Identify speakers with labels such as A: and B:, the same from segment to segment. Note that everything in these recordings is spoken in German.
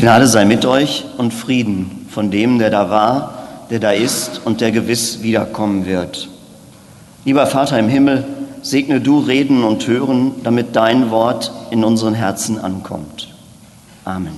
A: Gnade sei mit euch und Frieden von dem, der da war, der da ist und der gewiss wiederkommen wird. Lieber Vater im Himmel, segne du Reden und Hören, damit dein Wort in unseren Herzen ankommt. Amen.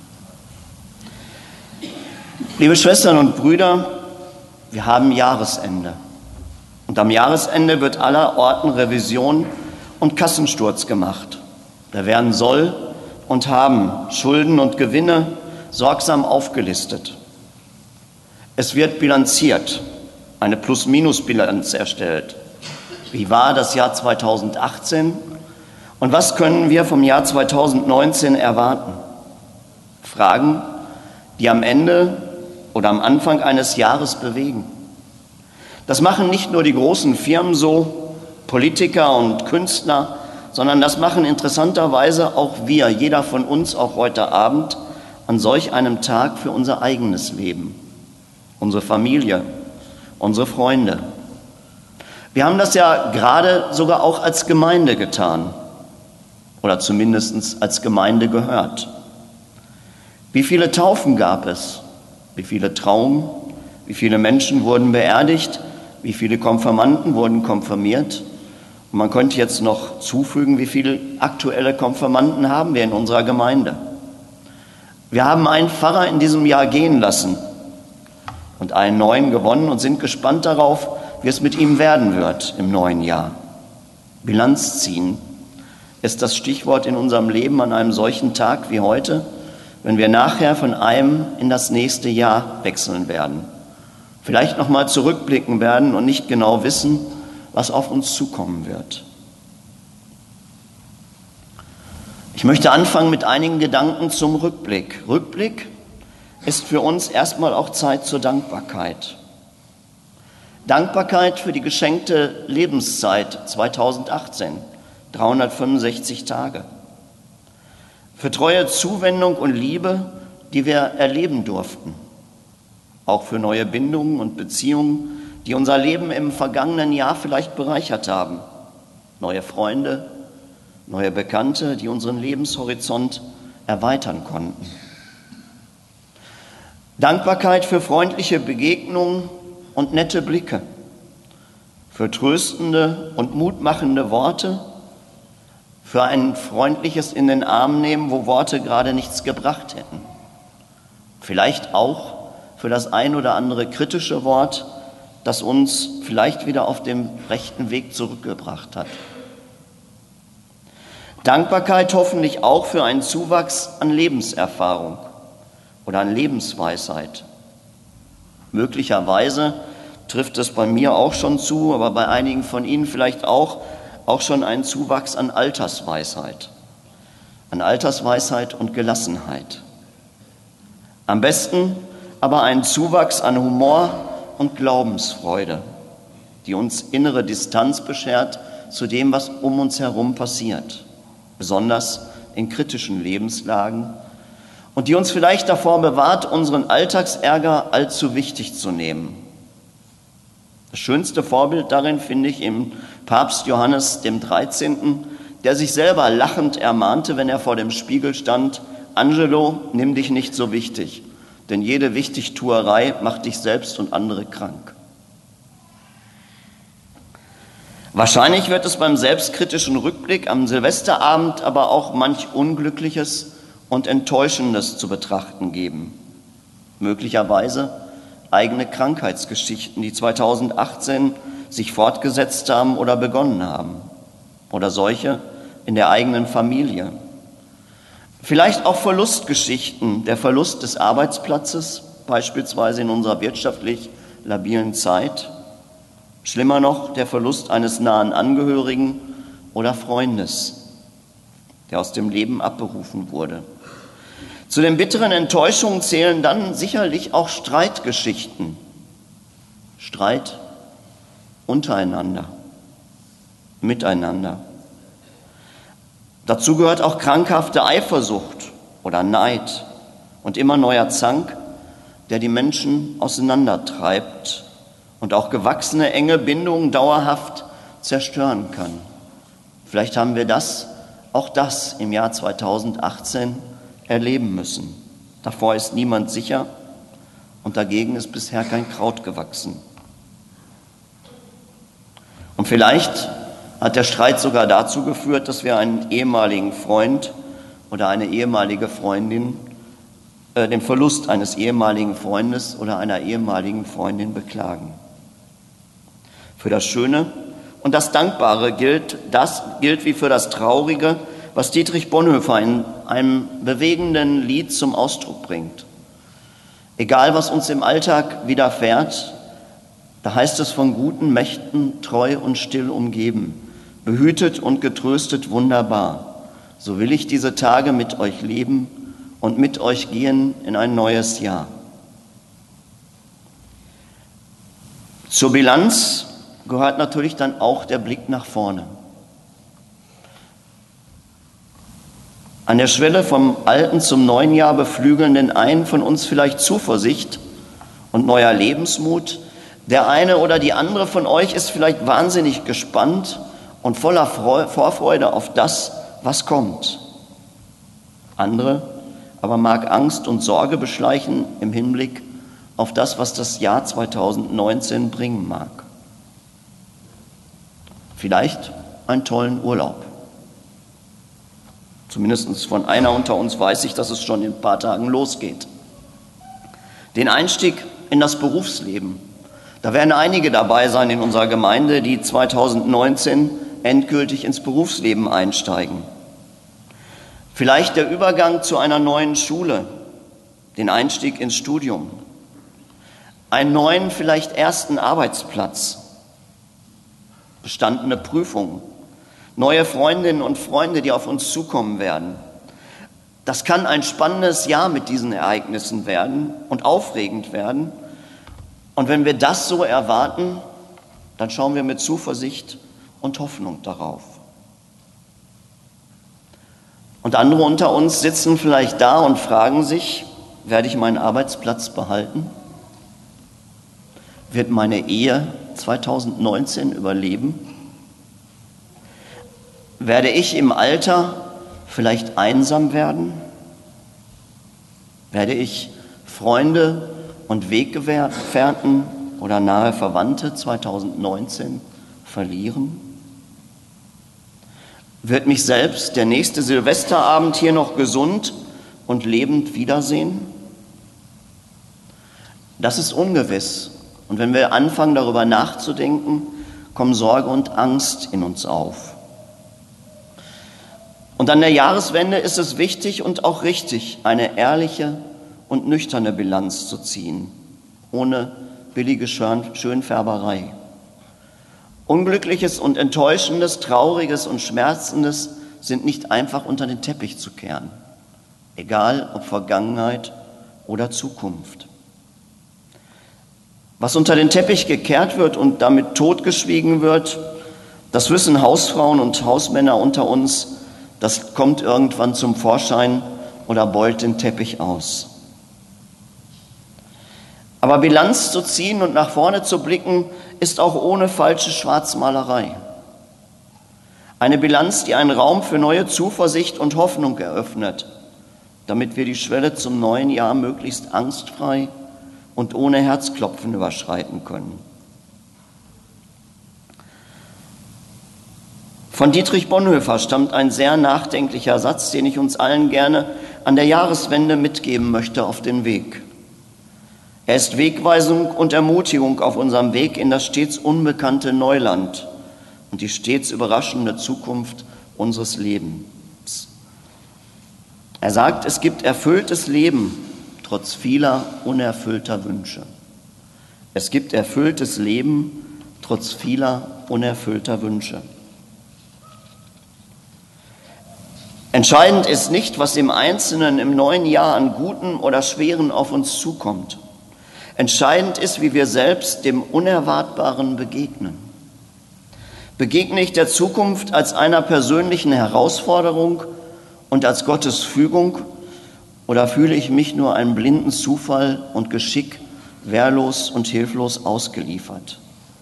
A: Liebe Schwestern und Brüder, wir haben Jahresende. Und am Jahresende wird aller Orten Revision und Kassensturz gemacht. Da werden Soll und Haben, Schulden und Gewinne sorgsam aufgelistet. Es wird bilanziert, eine Plus-Minus-Bilanz erstellt. Wie war das Jahr 2018 und was können wir vom Jahr 2019 erwarten? Fragen, die am Ende oder am Anfang eines Jahres bewegen. Das machen nicht nur die großen Firmen so, Politiker und Künstler, sondern das machen interessanterweise auch wir, jeder von uns auch heute Abend, an solch einem Tag für unser eigenes Leben, unsere Familie, unsere Freunde. Wir haben das ja gerade sogar auch als Gemeinde getan oder zumindest als Gemeinde gehört. Wie viele Taufen gab es? Wie viele Trauungen? Wie viele Menschen wurden beerdigt? Wie viele Konfirmanden wurden konfirmiert? Und man könnte jetzt noch zufügen, wie viele aktuelle Konfirmanden haben wir in unserer Gemeinde. Wir haben einen Pfarrer in diesem Jahr gehen lassen und einen neuen gewonnen und sind gespannt darauf, wie es mit ihm werden wird im neuen Jahr. Bilanz ziehen ist das Stichwort in unserem Leben an einem solchen Tag wie heute, wenn wir nachher von einem in das nächste Jahr wechseln werden. Vielleicht noch mal zurückblicken werden und nicht genau wissen, was auf uns zukommen wird. Ich möchte anfangen mit einigen Gedanken zum Rückblick. Rückblick ist für uns erstmal auch Zeit zur Dankbarkeit. Dankbarkeit für die geschenkte Lebenszeit 2018, 365 Tage. Für treue Zuwendung und Liebe, die wir erleben durften. Auch für neue Bindungen und Beziehungen, die unser Leben im vergangenen Jahr vielleicht bereichert haben. Neue Freunde, neue Bekannte, die unseren Lebenshorizont erweitern konnten. Dankbarkeit für freundliche Begegnungen und nette Blicke, für tröstende und mutmachende Worte, für ein freundliches in den Arm nehmen, wo Worte gerade nichts gebracht hätten. Vielleicht auch für das ein oder andere kritische Wort, das uns vielleicht wieder auf dem rechten Weg zurückgebracht hat. Dankbarkeit hoffentlich auch für einen Zuwachs an Lebenserfahrung oder an Lebensweisheit. Möglicherweise trifft es bei mir auch schon zu, aber bei einigen von Ihnen vielleicht auch schon einen Zuwachs an Altersweisheit und Gelassenheit. Am besten aber einen Zuwachs an Humor und Glaubensfreude, die uns innere Distanz beschert zu dem, was um uns herum passiert, besonders in kritischen Lebenslagen, und die uns vielleicht davor bewahrt, unseren Alltagsärger allzu wichtig zu nehmen. Das schönste Vorbild darin finde ich im Papst Johannes dem 13., der sich selber lachend ermahnte, wenn er vor dem Spiegel stand: Angelo, nimm dich nicht so wichtig, denn jede Wichtigtuerei macht dich selbst und andere krank. Wahrscheinlich wird es beim selbstkritischen Rückblick am Silvesterabend aber auch manch Unglückliches und Enttäuschendes zu betrachten geben. Möglicherweise eigene Krankheitsgeschichten, die 2018 sich fortgesetzt haben oder begonnen haben. Oder solche in der eigenen Familie. Vielleicht auch Verlustgeschichten, der Verlust des Arbeitsplatzes, beispielsweise in unserer wirtschaftlich labilen Zeit. Schlimmer noch, der Verlust eines nahen Angehörigen oder Freundes, der aus dem Leben abberufen wurde. Zu den bitteren Enttäuschungen zählen dann sicherlich auch Streitgeschichten. Streit untereinander, miteinander. Dazu gehört auch krankhafte Eifersucht oder Neid und immer neuer Zank, der die Menschen auseinandertreibt und auch gewachsene enge Bindungen dauerhaft zerstören kann. Vielleicht haben wir auch das im Jahr 2018 erleben müssen. Davor ist niemand sicher und dagegen ist bisher kein Kraut gewachsen. Und vielleicht hat der Streit sogar dazu geführt, dass wir einen ehemaligen Freund oder eine ehemalige Freundin, den Verlust eines ehemaligen Freundes oder einer ehemaligen Freundin beklagen. Für das Schöne und das Dankbare gilt wie für das Traurige, was Dietrich Bonhoeffer in einem bewegenden Lied zum Ausdruck bringt. Egal, was uns im Alltag widerfährt, da heißt es von guten Mächten treu und still umgeben, behütet und getröstet wunderbar. So will ich diese Tage mit euch leben und mit euch gehen in ein neues Jahr. Zur Bilanz gehört natürlich dann auch der Blick nach vorne. An der Schwelle vom alten zum neuen Jahr beflügeln den einen von uns vielleicht Zuversicht und neuer Lebensmut. Der eine oder die andere von euch ist vielleicht wahnsinnig gespannt und voller Vorfreude auf das, was kommt. Andere aber mag Angst und Sorge beschleichen im Hinblick auf das, was das Jahr 2019 bringen mag. Vielleicht einen tollen Urlaub. Zumindest von einer unter uns weiß ich, dass es schon in ein paar Tagen losgeht. Den Einstieg in das Berufsleben. Da werden einige dabei sein in unserer Gemeinde, die 2019 endgültig ins Berufsleben einsteigen. Vielleicht der Übergang zu einer neuen Schule, den Einstieg ins Studium, einen neuen, vielleicht ersten Arbeitsplatz, bestandene Prüfungen, neue Freundinnen und Freunde, die auf uns zukommen werden. Das kann ein spannendes Jahr mit diesen Ereignissen werden und aufregend werden. Und wenn wir das so erwarten, dann schauen wir mit Zuversicht und Hoffnung darauf. Und andere unter uns sitzen vielleicht da und fragen sich, werde ich meinen Arbeitsplatz behalten? Wird meine Ehe 2019 überleben? Werde ich im Alter vielleicht einsam werden? Werde ich Freunde und Weggefährten oder nahe Verwandte 2019 verlieren? Wird mich selbst der nächste Silvesterabend hier noch gesund und lebend wiedersehen? Das ist ungewiss. Und wenn wir anfangen, darüber nachzudenken, kommen Sorge und Angst in uns auf. Und an der Jahreswende ist es wichtig und auch richtig, eine ehrliche und nüchterne Bilanz zu ziehen, ohne billige Schönfärberei. Unglückliches und Enttäuschendes, Trauriges und Schmerzendes sind nicht einfach unter den Teppich zu kehren, egal ob Vergangenheit oder Zukunft. Was unter den Teppich gekehrt wird und damit totgeschwiegen wird, das wissen Hausfrauen und Hausmänner unter uns, das kommt irgendwann zum Vorschein oder beult den Teppich aus. Aber Bilanz zu ziehen und nach vorne zu blicken, ist auch ohne falsche Schwarzmalerei. Eine Bilanz, die einen Raum für neue Zuversicht und Hoffnung eröffnet, damit wir die Schwelle zum neuen Jahr möglichst angstfrei und ohne Herzklopfen überschreiten können. Von Dietrich Bonhoeffer stammt ein sehr nachdenklicher Satz, den ich uns allen gerne an der Jahreswende mitgeben möchte auf den Weg. Er ist Wegweisung und Ermutigung auf unserem Weg in das stets unbekannte Neuland und die stets überraschende Zukunft unseres Lebens. Er sagt, es gibt erfülltes Leben trotz vieler unerfüllter Wünsche. Es gibt erfülltes Leben trotz vieler unerfüllter Wünsche. Entscheidend ist nicht, was im Einzelnen im neuen Jahr an Guten oder Schweren auf uns zukommt. Entscheidend ist, wie wir selbst dem Unerwartbaren begegnen. Begegne ich der Zukunft als einer persönlichen Herausforderung und als Gottes Fügung, oder fühle ich mich nur einem blinden Zufall und Geschick wehrlos und hilflos ausgeliefert?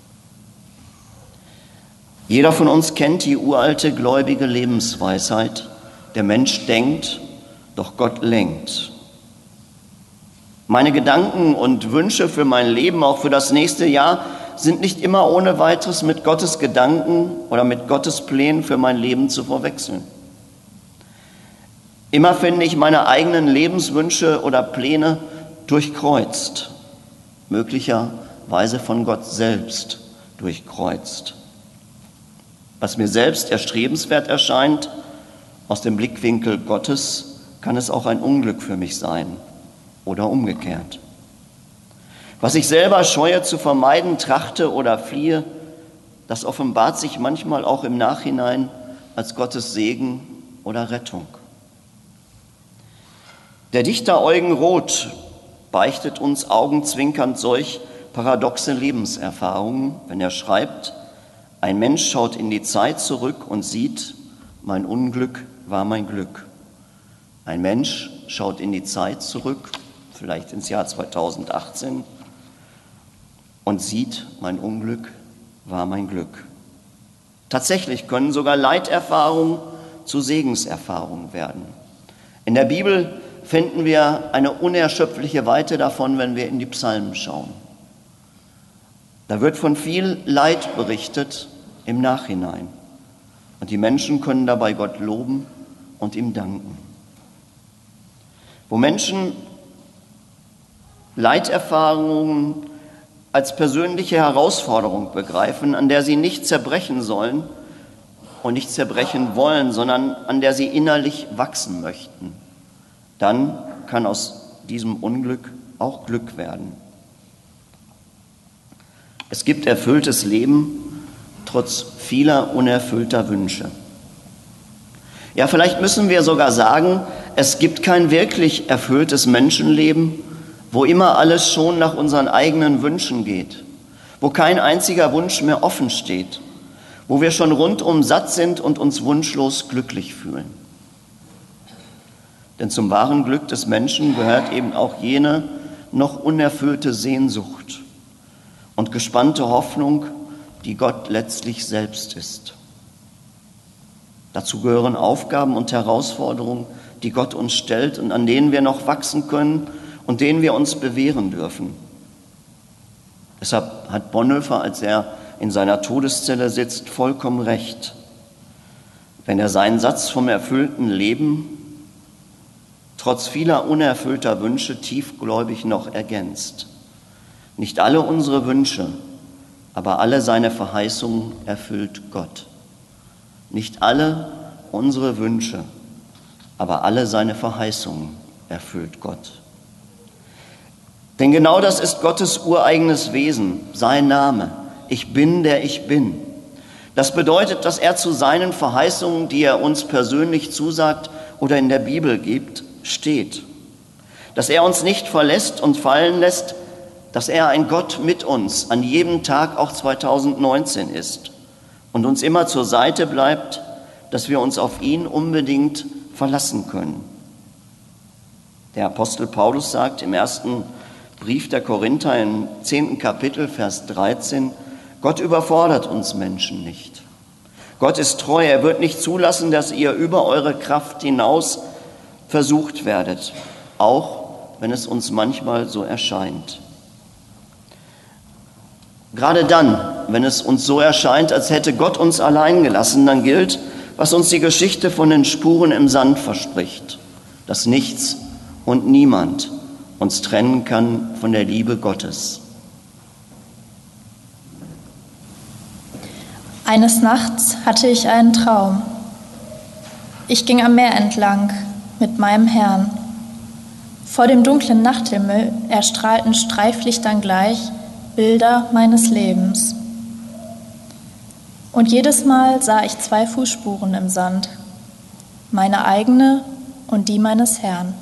A: Jeder von uns kennt die uralte gläubige Lebensweisheit: Der Mensch denkt, doch Gott lenkt. Meine Gedanken und Wünsche für mein Leben, auch für das nächste Jahr, sind nicht immer ohne weiteres mit Gottes Gedanken oder mit Gottes Plänen für mein Leben zu verwechseln. Immer finde ich meine eigenen Lebenswünsche oder Pläne durchkreuzt, möglicherweise von Gott selbst durchkreuzt. Was mir selbst erstrebenswert erscheint, aus dem Blickwinkel Gottes, kann es auch ein Unglück für mich sein oder umgekehrt. Was ich selber scheue zu vermeiden, trachte oder fliehe, das offenbart sich manchmal auch im Nachhinein als Gottes Segen oder Rettung. Der Dichter Eugen Roth beichtet uns augenzwinkernd solch paradoxe Lebenserfahrungen, wenn er schreibt: Ein Mensch schaut in die Zeit zurück und sieht, mein Unglück war mein Glück. Ein Mensch schaut in die Zeit zurück, vielleicht ins Jahr 2018, und sieht, mein Unglück war mein Glück. Tatsächlich können sogar Leiterfahrungen zu Segenserfahrungen werden. In der Bibel finden wir eine unerschöpfliche Weite davon, wenn wir in die Psalmen schauen. Da wird von viel Leid berichtet im Nachhinein. Und die Menschen können dabei Gott loben und ihm danken. Wo Menschen Leiterfahrungen als persönliche Herausforderung begreifen, an der sie nicht zerbrechen sollen und nicht zerbrechen wollen, sondern an der sie innerlich wachsen möchten, dann kann aus diesem Unglück auch Glück werden. Es gibt erfülltes Leben trotz vieler unerfüllter Wünsche. Ja, vielleicht müssen wir sogar sagen, es gibt kein wirklich erfülltes Menschenleben, wo immer alles schon nach unseren eigenen Wünschen geht, wo kein einziger Wunsch mehr offen steht, wo wir schon rundum satt sind und uns wunschlos glücklich fühlen. Denn zum wahren Glück des Menschen gehört eben auch jene noch unerfüllte Sehnsucht und gespannte Hoffnung, die Gott letztlich selbst ist. Dazu gehören Aufgaben und Herausforderungen, die Gott uns stellt und an denen wir noch wachsen können und denen wir uns bewähren dürfen. Deshalb hat Bonhoeffer, als er in seiner Todeszelle sitzt, vollkommen recht, wenn er seinen Satz vom erfüllten Leben trotz vieler unerfüllter Wünsche tiefgläubig noch ergänzt. Nicht alle unsere Wünsche, aber alle seine Verheißungen erfüllt Gott. Nicht alle unsere Wünsche, aber alle seine Verheißungen erfüllt Gott. Denn genau das ist Gottes ureigenes Wesen, sein Name. Ich bin, der ich bin. Das bedeutet, dass er zu seinen Verheißungen, die er uns persönlich zusagt oder in der Bibel gibt, steht. Dass er uns nicht verlässt und fallen lässt, dass er ein Gott mit uns an jedem Tag auch 2019 ist und uns immer zur Seite bleibt, dass wir uns auf ihn unbedingt verlassen können. Der Apostel Paulus sagt im ersten Brief der Korinther im 10. Kapitel, Vers 13, Gott überfordert uns Menschen nicht. Gott ist treu, er wird nicht zulassen, dass ihr über eure Kraft hinaus versucht werdet, auch wenn es uns manchmal so erscheint. Gerade dann, wenn es uns so erscheint, als hätte Gott uns allein gelassen, dann gilt, was uns die Geschichte von den Spuren im Sand verspricht, dass nichts und niemand uns trennen kann von der Liebe Gottes.
B: Eines Nachts hatte ich einen Traum. Ich ging am Meer entlang mit meinem Herrn. Vor dem dunklen Nachthimmel erstrahlten Streiflichtern gleich Bilder meines Lebens. Und jedes Mal sah ich 2 Fußspuren im Sand, meine eigene und die meines Herrn.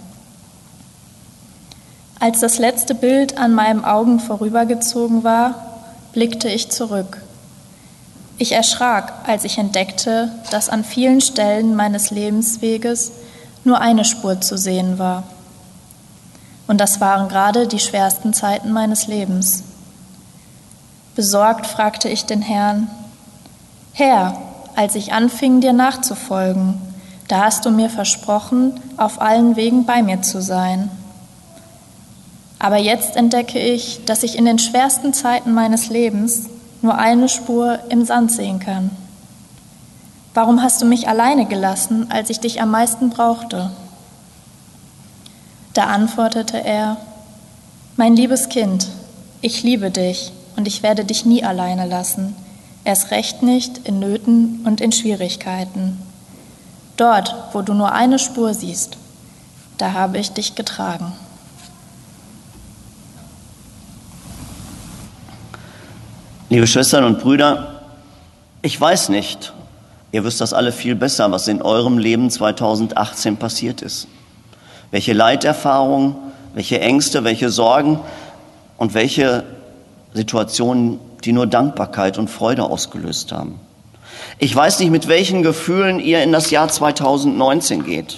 B: Als das letzte Bild an meinen Augen vorübergezogen war, blickte ich zurück. Ich erschrak, als ich entdeckte, dass an vielen Stellen meines Lebensweges nur eine Spur zu sehen war. Und das waren gerade die schwersten Zeiten meines Lebens. Besorgt fragte ich den Herrn: Herr, als ich anfing, dir nachzufolgen, da hast du mir versprochen, auf allen Wegen bei mir zu sein. Aber jetzt entdecke ich, dass ich in den schwersten Zeiten meines Lebens nur eine Spur im Sand sehen kann. Warum hast du mich alleine gelassen, als ich dich am meisten brauchte? Da antwortete er: Mein liebes Kind, ich liebe dich und ich werde dich nie alleine lassen, erst recht nicht in Nöten und in Schwierigkeiten. Dort, wo du nur eine Spur siehst, da habe ich dich getragen.
A: Liebe Schwestern und Brüder, ich weiß nicht, ihr wisst das alle viel besser, was in eurem Leben 2018 passiert ist. Welche Leiterfahrungen, welche Ängste, welche Sorgen und welche Situationen, die nur Dankbarkeit und Freude ausgelöst haben. Ich weiß nicht, mit welchen Gefühlen ihr in das Jahr 2019 geht.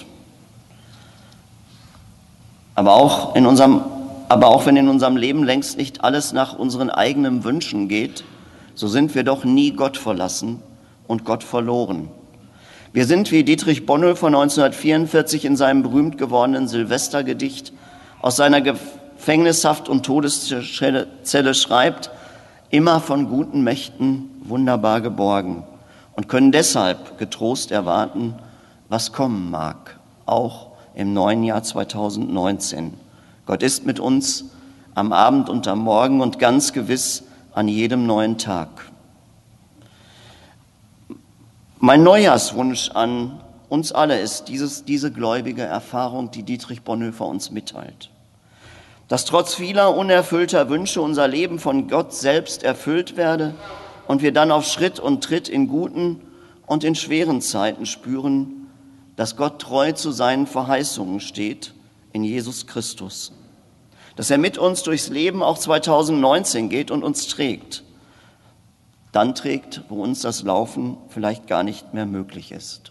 A: Aber auch wenn in unserem Leben längst nicht alles nach unseren eigenen Wünschen geht, so sind wir doch nie Gott verlassen und Gott verloren. Wir sind, wie Dietrich Bonhoeffer 1944 in seinem berühmt gewordenen Silvestergedicht aus seiner Gefängnishaft und Todeszelle schreibt, immer von guten Mächten wunderbar geborgen und können deshalb getrost erwarten, was kommen mag, auch im neuen Jahr 2019. Gott ist mit uns am Abend und am Morgen und ganz gewiss an jedem neuen Tag. Mein Neujahrswunsch an uns alle ist diese gläubige Erfahrung, die Dietrich Bonhoeffer uns mitteilt. Dass trotz vieler unerfüllter Wünsche unser Leben von Gott selbst erfüllt werde und wir dann auf Schritt und Tritt in guten und in schweren Zeiten spüren, dass Gott treu zu seinen Verheißungen steht in Jesus Christus. Dass er mit uns durchs Leben auch 2019 geht und uns trägt. Dann trägt, wo uns das Laufen vielleicht gar nicht mehr möglich ist.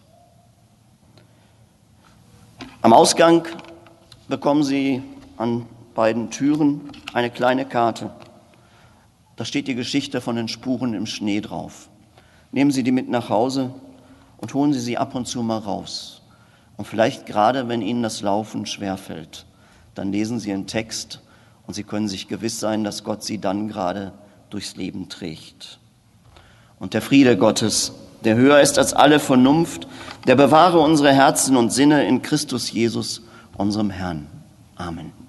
A: Am Ausgang bekommen Sie an beiden Türen eine kleine Karte. Da steht die Geschichte von den Spuren im Schnee drauf. Nehmen Sie die mit nach Hause und holen Sie sie ab und zu mal raus. Und vielleicht gerade, wenn Ihnen das Laufen schwerfällt, dann lesen Sie einen Text und Sie können sich gewiss sein, dass Gott Sie dann gerade durchs Leben trägt. Und der Friede Gottes, der höher ist als alle Vernunft, der bewahre unsere Herzen und Sinne in Christus Jesus, unserem Herrn. Amen.